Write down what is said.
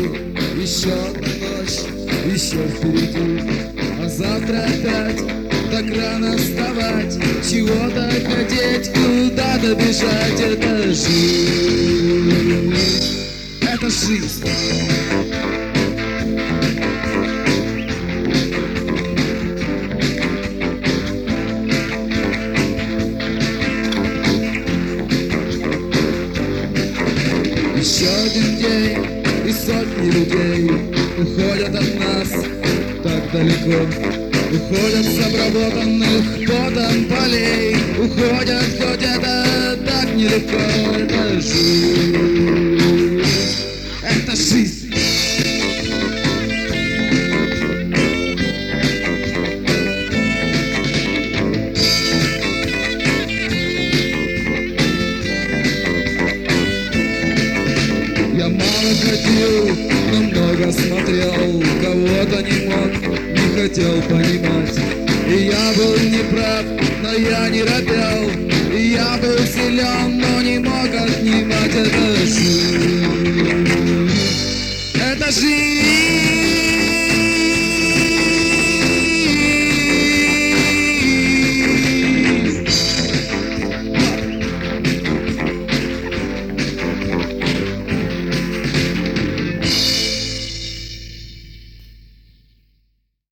еще одна ночь, еще впереди. А завтра опять так рано вставать, чего-то хотеть, куда-то бежать. Это жизнь, это жизнь. Еще один день, и сотни людей уходят от нас так далеко. Уходят с обработанных потом полей, уходят, хоть это так нелегко. Это жизнь, это жизнь. Я мало ходил, но много смотрел, кого-то не мог, не хотел понимать. И я был неправ, но я не робел, и я был силен, но не мог отнимать. Это жизнь, это жизнь.